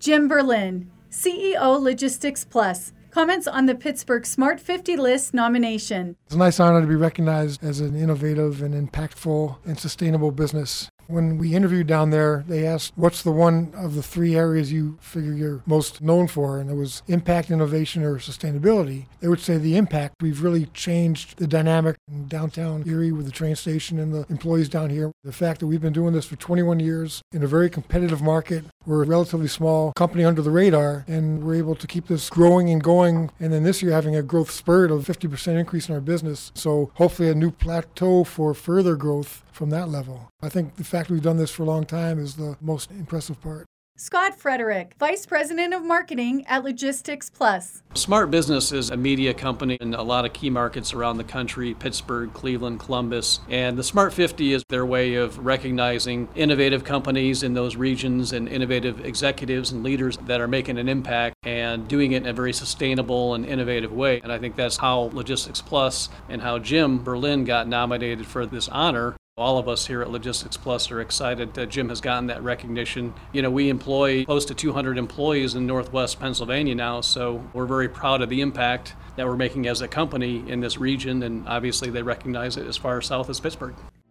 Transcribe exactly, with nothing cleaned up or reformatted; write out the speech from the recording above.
Jim Berlin, C E O Logistics Plus, comments on the Pittsburgh Smart fifty List nomination. It's a nice honor to be recognized as an innovative and impactful and sustainable business. When we interviewed down there, they asked, what's the one of the three areas you figure you're most known for? And it was impact, innovation, or sustainability. They would say the impact. We've really changed the dynamic in downtown Erie with the train station and the employees down here. The fact that we've been doing this for twenty-one years in a very competitive market. We're a relatively small company under the radar, and we're able to keep this growing and going. And then this year having a growth spurt of fifty percent increase in our business. So hopefully a new plateau for further growth from that level. I think the fact we've done this for a long time is the most impressive part. Scott Frederick, Vice President of Marketing at Logistics Plus. Smart Business is a media company in a lot of key markets around the country, Pittsburgh, Cleveland, Columbus. And the Smart fifty is their way of recognizing innovative companies in those regions and innovative executives and leaders that are making an impact and doing it in a very sustainable and innovative way. And I think that's how Logistics Plus and how Jim Berlin got nominated for this honor. All of us here at Logistics Plus are excited that Jim has gotten that recognition. You know, we employ close to two hundred employees in Northwest Pennsylvania now, so we're very proud of the impact that we're making as a company in this region, and obviously they recognize it as far south as Pittsburgh.